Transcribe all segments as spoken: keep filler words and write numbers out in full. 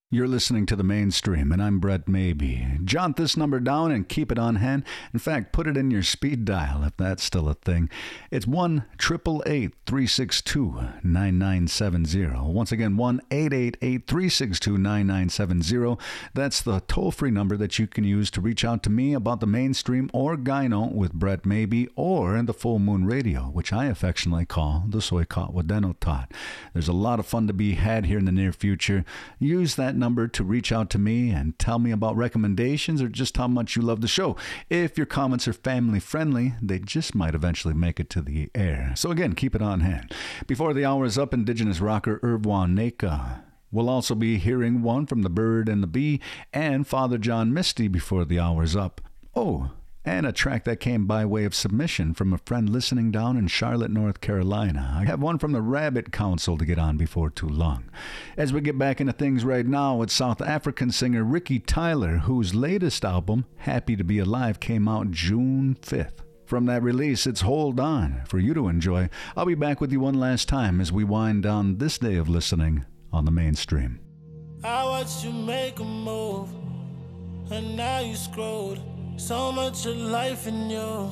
You're listening to The Mainstream, and I'm Brett Maybe. Jot this number down and keep it on hand. In fact, put it in your speed dial, if that's still a thing. It's one eight eight eight, three six two, nine nine seven zero. Once again, one eight eight eight, three six two, nine nine seven zero. That's the toll-free number that you can use to reach out to me about The Mainstream or Gyno with Brett Maybe or the Full Moon Radio, which I affectionately call the Soy Wadeno Tot. There's a lot of fun to be had here in the near future. Use that number to reach out to me and tell me about recommendations or just how much you love the show. If your comments are family friendly, they just might eventually make it to the air. So again, keep it on hand. Before the hour is up, Indigenous rocker Irvwan Neka. We'll also be hearing one from The Bird and the Bee and Father John Misty before the hour is up. Oh, and a track that came by way of submission from a friend listening down in Charlotte, North Carolina. I have one from the Rabbit Council to get on before too long. As we get back into things right now, it's South African singer Ricky Tyler, whose latest album, Happy to Be Alive, came out June fifth. From that release, it's Hold On for you to enjoy. I'll be back with you one last time as we wind down this day of listening on The Mainstream. I watched you make a move, and now you screwed. So much of life in you.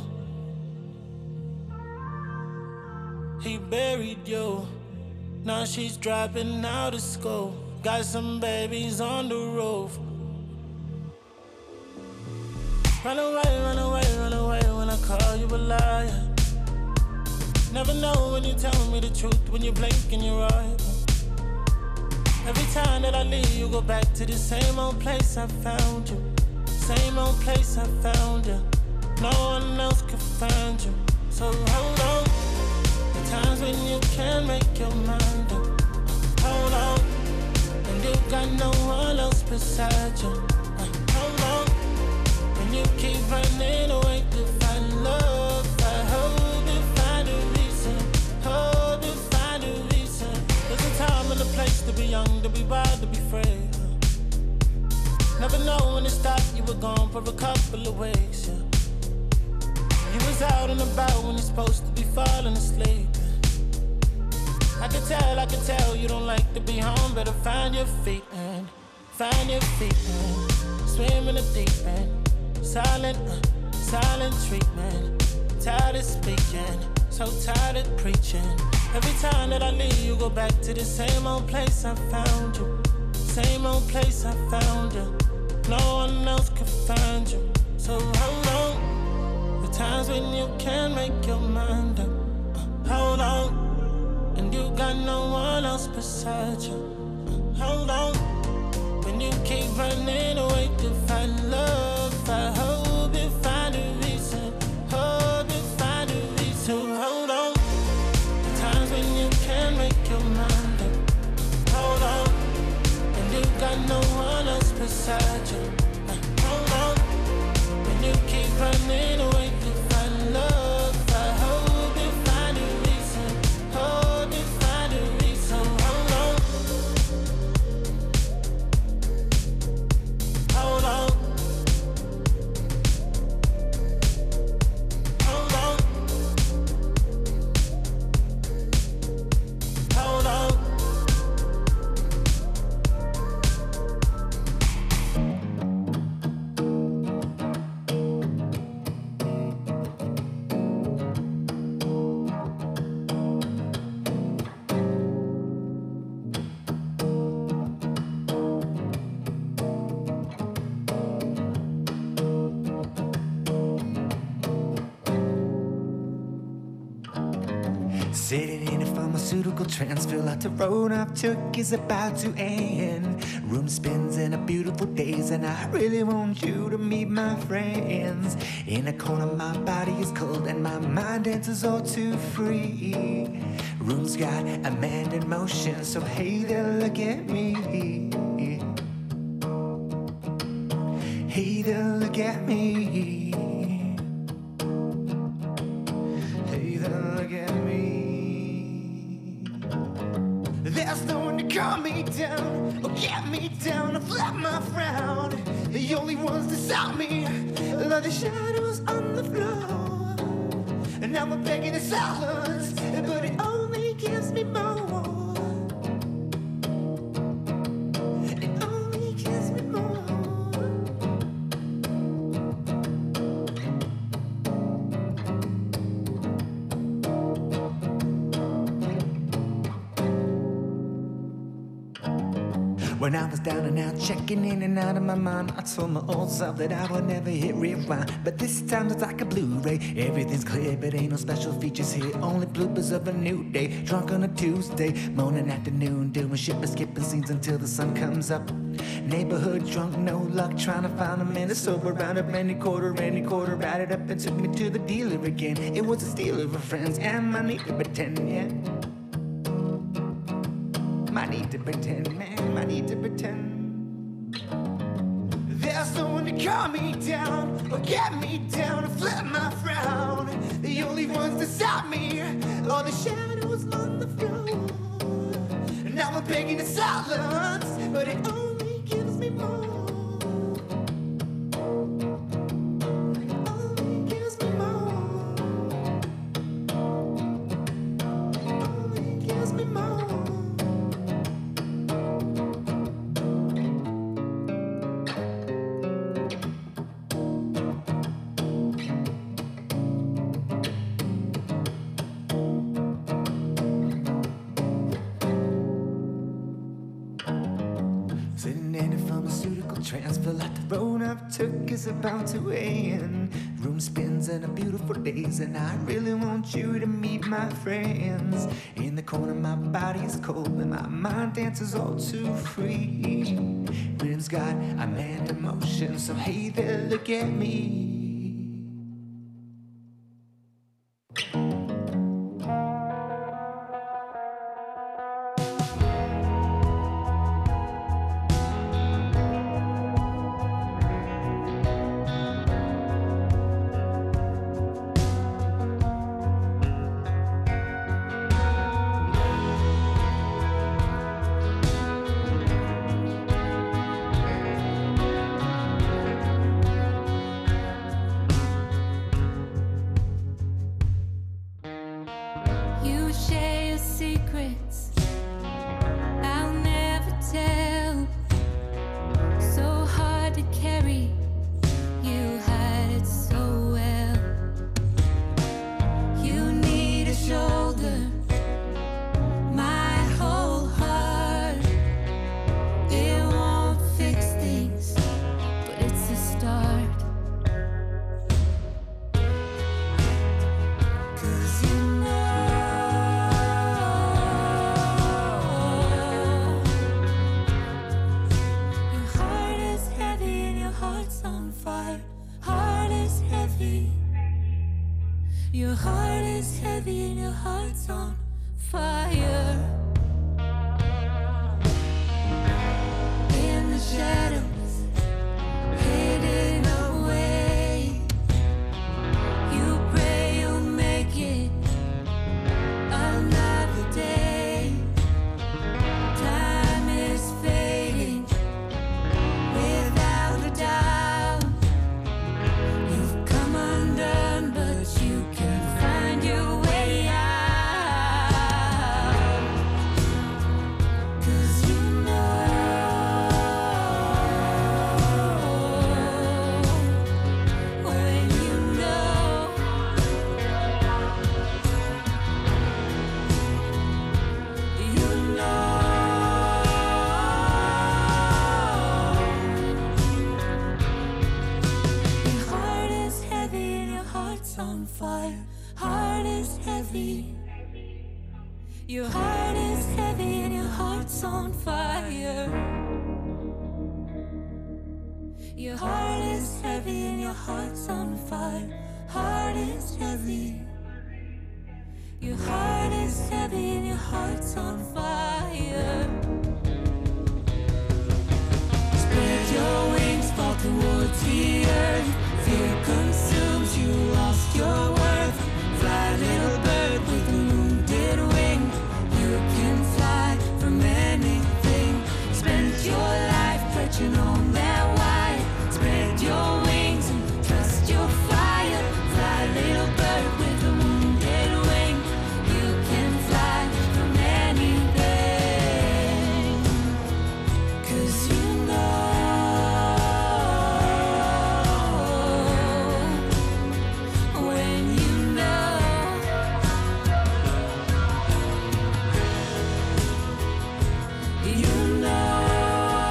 He buried you. Now she's dropping out of school. Got some babies on the roof. Run away, run away, run away when I call you a liar. Never know when you tell me the truth, when you blink and you're right. Every time that I leave, you go back to the same old place I found you. Same old place I found you. No one else could find you. So hold on. The times when you can't make your mind up. Hold on. And you got no one else beside you. Uh, hold on. And you keep running away to find love. I hope you find a reason. Hope you find a reason. There's a time and a place to be young, to be wild, to be free. Never know when to stop, you were gone for a couple of weeks, yeah. You was out and about when you're supposed to be falling asleep. I could tell, I could tell you don't like to be home. Better find your feet and find your feet and swim in the deep end. Silent, uh, silent treatment. Tired of speaking, so tired of preaching. Every time that I leave, you go back to the same old place I found you. Same old place I found you. No one else could find you. So hold on. The times when you can't make your mind up. Uh, hold on. And you got no one else beside you. Uh, hold on. When you keep running away to find love, I hope you find a reason. Hope you find a reason. So hold on. The times when you can't make your mind up. Hold on. You got no one else beside you. Uh, hold on. When you keep running away to find love, I hope you find a reason. Hope you find a reason. Hold on. Hold on. Hold on. Hold on. Sitting in a pharmaceutical trance, feel like the road I've took is about to end. Room spins in a beautiful daze, and I really want you to meet my friends. In a corner, my body is cold, and my mind dances all too free. Room's got a man in motion, so hey there, look at me. Hey there, look at me. Hey there, look at me. There's no one to calm me down or get me down or flap my frown. The only ones that stop me are the shadows on the floor. And now I'm begging the silence, but it only gives me more. It only When I was down and out, checking in and out of my mind, I told my old self that I would never hit rewind. But this time it's like a Blu-ray. Everything's clear, but ain't no special features here. Only bloopers of a new day. Drunk on a Tuesday, morning, afternoon, doing shit but skipping scenes until the sun comes up. Neighborhood drunk, no luck, trying to find a minute sober. Round up any quarter, any quarter, added up and took me to the dealer again. It was a steal of a friend's, and I need to pretend, yeah. I need to pretend, man, I need to pretend. There's someone to calm me down, or get me down, or flip my frown. The only ones to stop me are the shadows on the floor. Now I'm begging the silence, but it only gives me more. It only gives me more. It only gives me more. Transfer like the road I've took is about to end. Room spins and a beautiful days, and I really want you to meet my friends. In the corner my body is cold, and my mind dances all too free. Rhythm's got a man emotion, so hey there, look at me. Your heart is heavy and your heart's on fire. In the shadows, hidden away, you pray you'll make it another day. Time is fading without a doubt. You've come undone, but you can find your way out. 'Cause you know when you know, you know. Your heart is heavy and your heart's on fire. Heart is heavy. Your heart is heavy and your heart's on fire. Your heart is heavy and your heart's on fire. Heart is heavy. Your heart is heavy and your heart's on fire. Spread your wings, fall towards the earth. Fear consumes you, lost your worth. Fly, little bird with a wounded wing. You can fly from anything. Spend your life perching on that wire. Spread your wings and trust your fire. Fly, little bird with a wounded wing. You can fly from anything. 'Cause you know when you know, you know.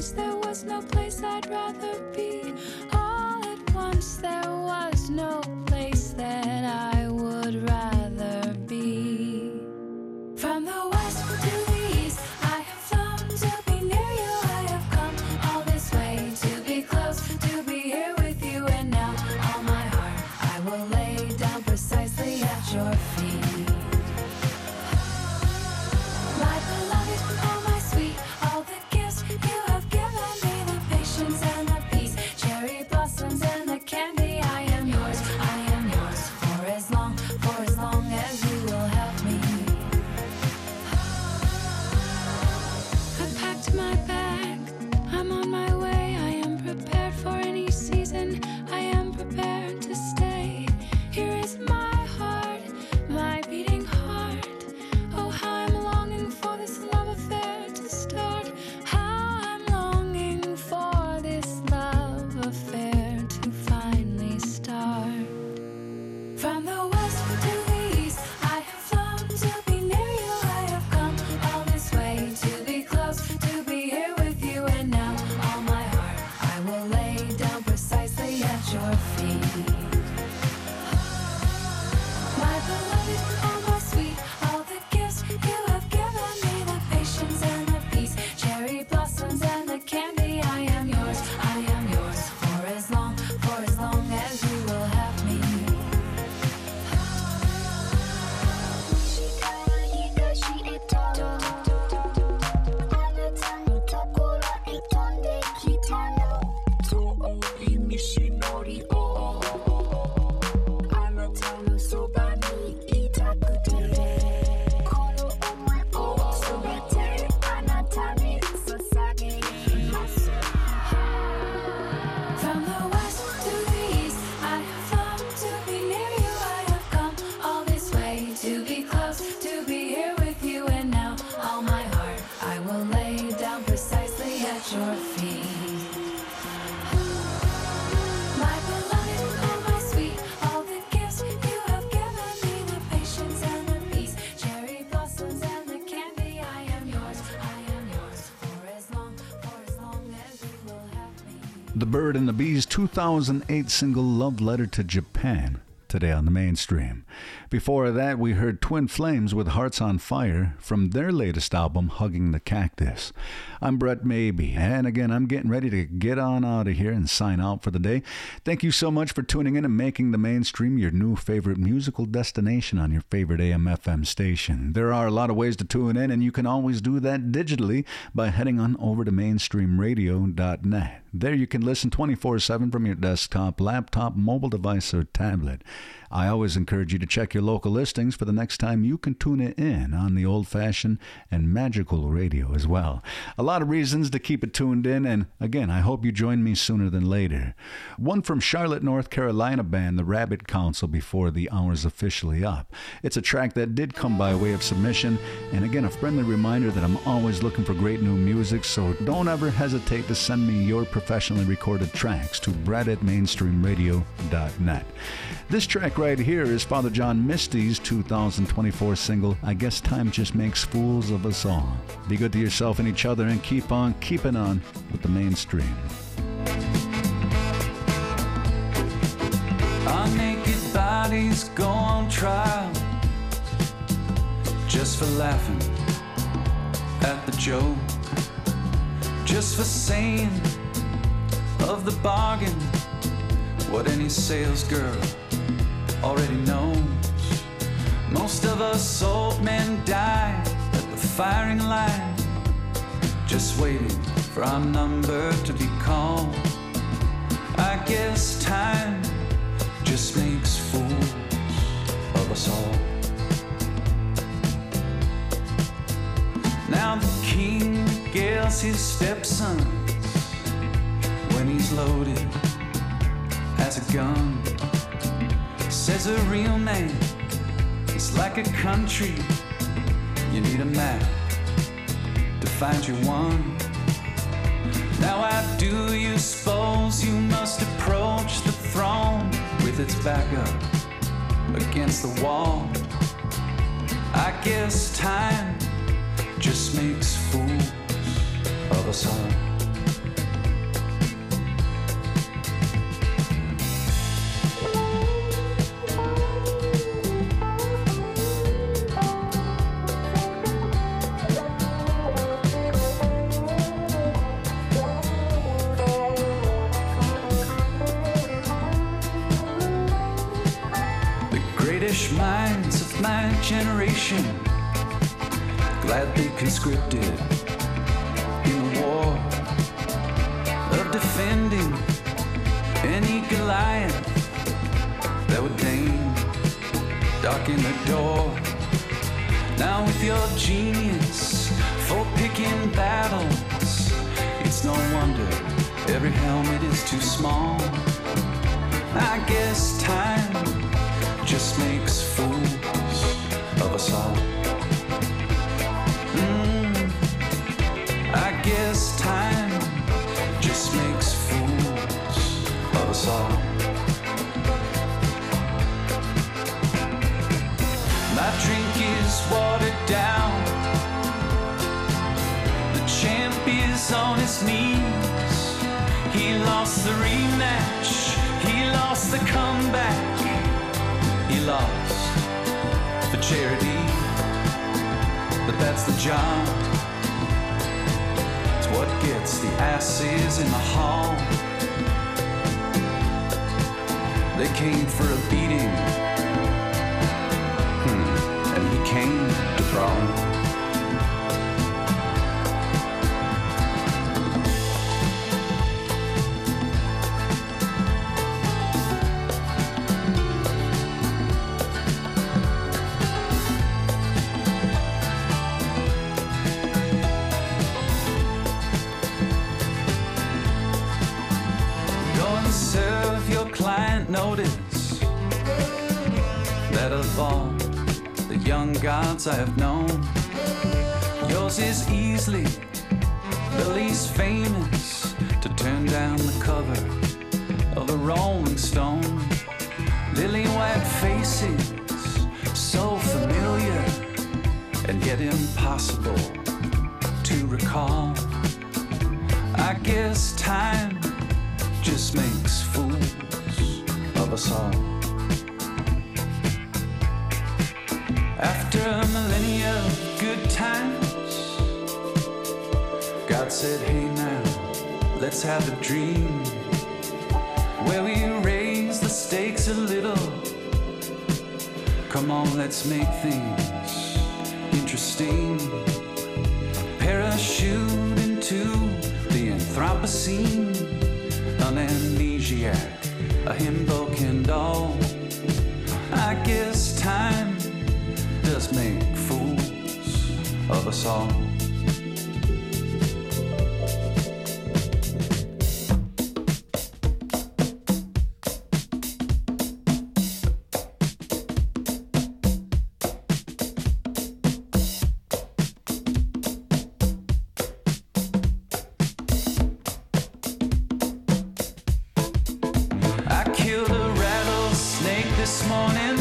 once there was no place I'd rather be. All at once there was no place that I would rather be. From the west to the east, I have flown to be near you. I have come all this way to be close, to be here with you. And now all my heart I will lay down precisely at your feet. My beloved, oh my sweet, all the gifts you have given me, the patience and the peace, cherry blossoms and the candy. I am yours, I am yours, for as long, for as long as you will have me. I packed my bag, I'm on my way. I am prepared for any season, I am prepared to stay. Here is my heart, my beating heart. Oh, how I'm longing for this love affair to start. How I'm longing for this love affair to finally start. From the west to the east, I have flown to be near you. I have come all this way to be close, to be here with you. And now all my heart I will lay down precisely at your feet. My beloved, oh my sweet, all the gifts you have given me, the patience and the peace, cherry blossoms and the candy. I am yours, I am yours, for as long, for as long as you will have me. From the west to the east, I have flown to be near you. I have come all this way to be close, to be here with you. And now all my heart I will lay down precisely at your feet. My beloved, oh my sweet, all the gifts you have given me, the patience and the peace, cherry blossoms and the candy. I am yours, I am yours, for as long, for as long as you will have me. The Bird and the Bees' two thousand eight single Love Letter to Japan, today on the Mainstream. Before that, we heard Twin Flames with Hearts on Fire from their latest album, Hugging the Cactus. I'm Brett Maybe, and again, I'm getting ready to get on out of here and sign out for the day. Thank you so much for tuning in and making the Mainstream your new favorite musical destination on your favorite A M F M station. There are a lot of ways to tune in, and you can always do that digitally by heading on over to mainstream radio dot net. There you can listen twenty-four seven from your desktop, laptop, mobile device, or tablet. I always encourage you to check your local listings for the next time you can tune it in on the old-fashioned and magical radio as well. A lot of reasons to keep it tuned in, and again, I hope you join me sooner than later. One from Charlotte, North Carolina band, the Rabbit Council, before the hour's officially up. It's a track that did come by way of submission, and again, a friendly reminder that I'm always looking for great new music, so don't ever hesitate to send me your professionally recorded tracks to brad at mainstream radio dot net. This track right here is Father John Misty's two thousand twenty-four single, I Guess Time Just Makes Fools of Us All. Be good to yourself and each other, and keep on keeping on with the Mainstream. Our naked bodies go on trial just for laughing at the joke, just for saying of the bargain what any sales girl already knows. Most of us old men die at the firing line, just waiting for our number to be called. I guess time just makes fools of us all. Now the king gets his stepsons when he's loaded as a gun. Says a real man is like a country, you need a map to find your one. Now I do you suppose you must approach the throne with its back up against the wall. I guess time just makes fools of us all. minds of my generation, glad they conscripted in the war of defending any Goliath that would deign darken the door. Now with your genius for picking battles, it's no wonder every helmet is too small. I guess time just makes fools of us all. Mm, I guess time just makes fools of us all. My drink is watered down. The champ is on his knees. He lost the rematch. He lost the comeback. He lost for charity. But that's the job. It's what gets the asses in the hall. They came for a beating. And he came to brawl. Go and serve your client notice that of all the young gods I have known, yours is easily the least famous to turn down the cover of a Rolling Stone. Lily white faces, so familiar and yet impossible to recall. I guess time just makes fools of us all. After a millennia of good times, God said, hey now, let's have a dream where we raise the stakes a little. Come on, let's make things interesting. Parachute into the Anthropocene, an amnesiac, a himbo can doll. I guess time does make fools of us all. I killed a rattlesnake this morning.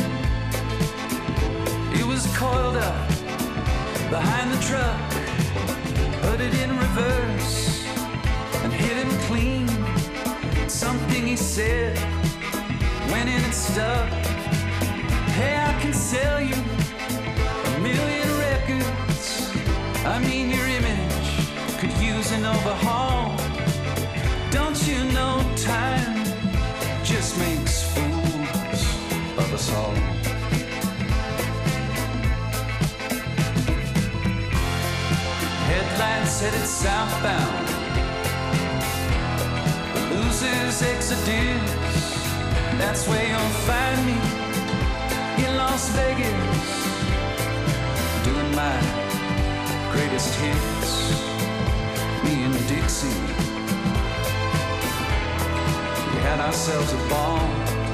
It was coiled up behind the truck. Put it in reverse and hit him clean. Something he said went in and stuck. Hey, I can sell you a million records. I mean, your image could use an overhaul. Don't you know time just makes fools of us all? Headline said it's southbound. The losers exodus. That's where you'll find me in Las Vegas, doing my greatest hits. Me and Dixie, we had ourselves a ball.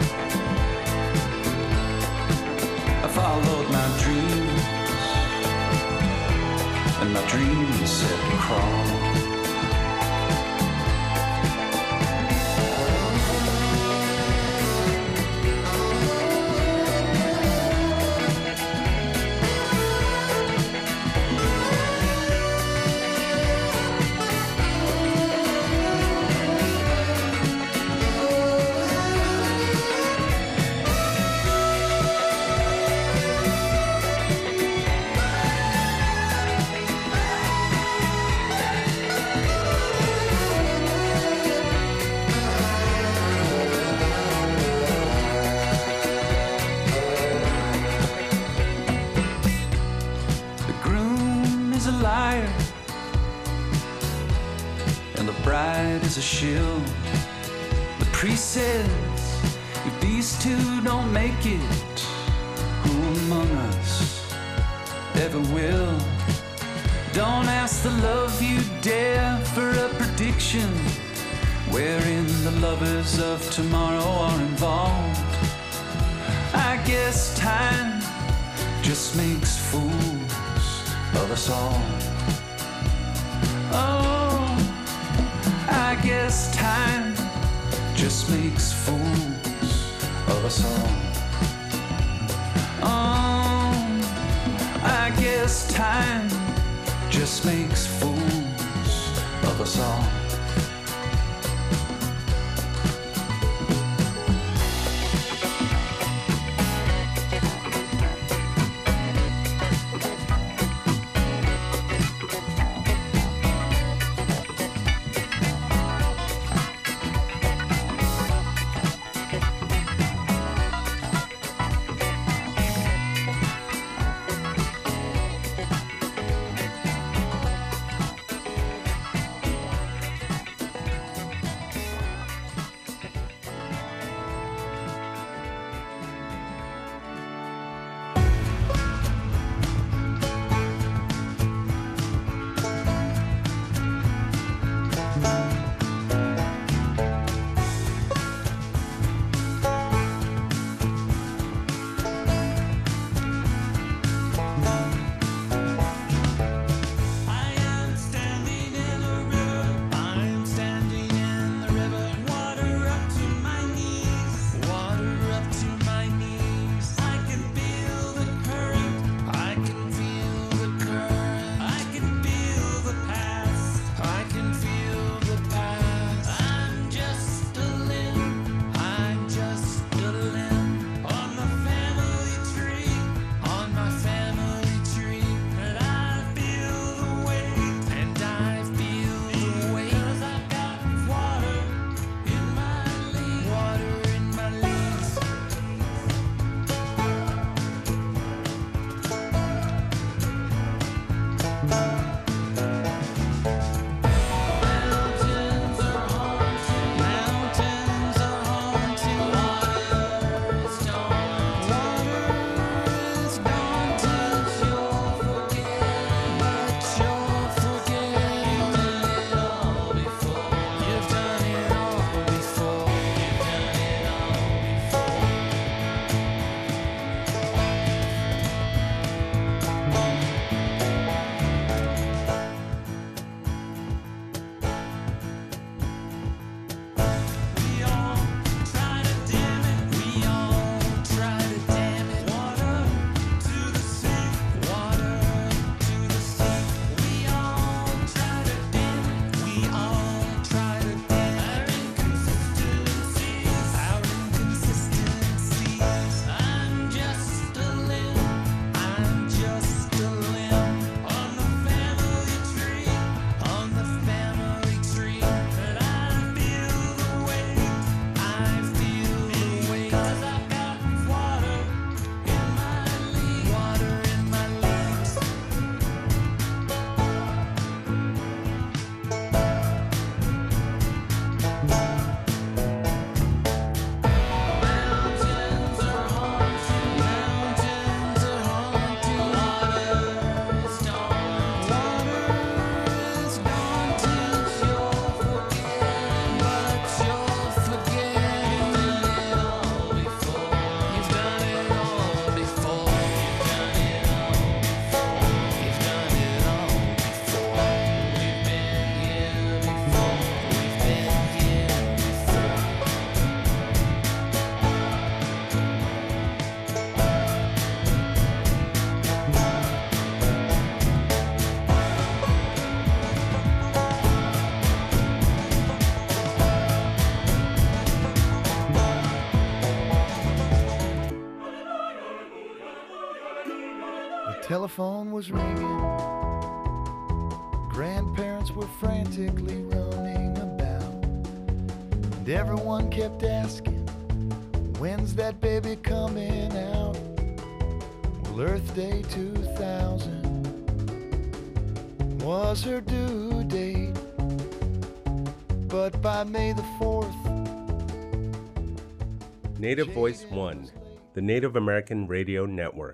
I followed my dreams, and my dreams said to crawl. and the bride is a shill. The priest says, if these two don't make it, who among us ever will? Don't ask the love you dare for a prediction wherein the lovers of tomorrow are involved. I guess time just makes fools of us all. Oh, I guess time just makes fools of us all. Oh, I guess time just makes fools of us all. Telephone was ringing. Grandparents were frantically running about. And everyone kept asking, when's that baby coming out? Well, Earth Day two thousand was her due date. But by May the fourth, Native Voice One, the Native American Radio Network.